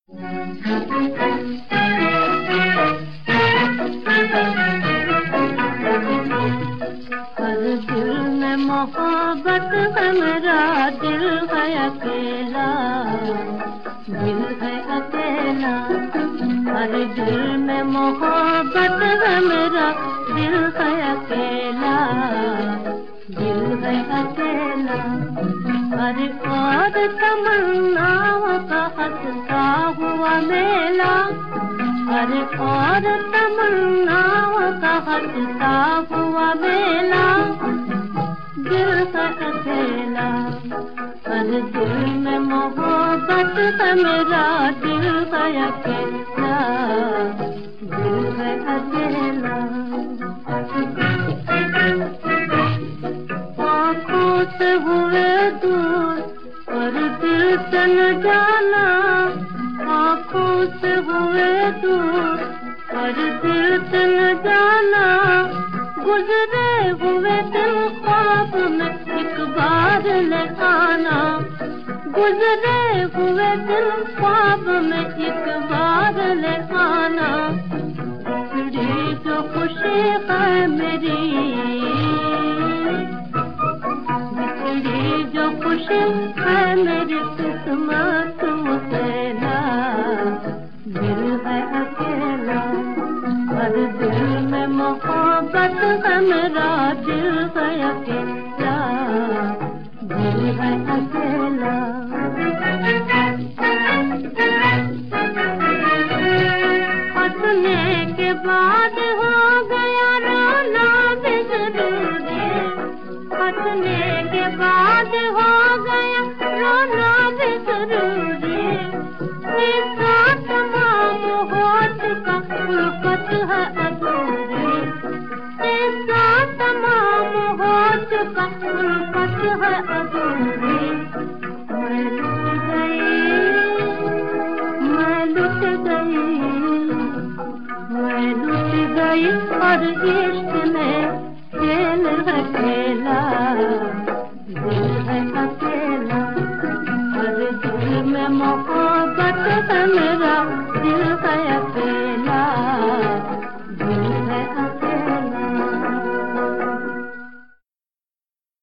हर दिल में मोहब्बत है, मेरा दिल है अकेला, दिल है अकेला। हर दिल में मोहब्बत है, मेरा दिल है अकेला, दिल है अकेला। हर और तमन्नाओं का हंसता हुआ मेला, हर और तमन्नाओं का हंसता हुआ मेला, दिल है अकेला। हर दिल में मोहब्बत है, मेरा दिल है अकेला, दिल है अकेला। आँखों से हुए दूर और दिल से न जाना, आँखों से हुए दूर और दिल से न जाना, गुजरे हुए दिल ख्वाब में एक बार ले आना, गुजरे हुए दिल ख्वाब में एक बार ले आना। बिछड़ी जो खुशी है मेरी, बिछड़ी जो खुशी है मेरी किस्मत से ना, दिल है अकेला। हर दिल में मोहब्बत है, मेरा दिल है अकेला, दिल है अकेला। हंसने के बाद हो गया रोना भी जरूरी, हंसने के बाद हो गया रोना भी जरूरी। इसका तमाम होठ का उल्फत है अधूरी, इसका तमाम होठ का उल्फत है अधूरी। मैं लुट गई, मैं लुट गई, मैं लुट गई और इश्क में खेल है खेला, दिल है अकेला। हर दिल में मोहब्बत है, मेरा दिल है अकेला।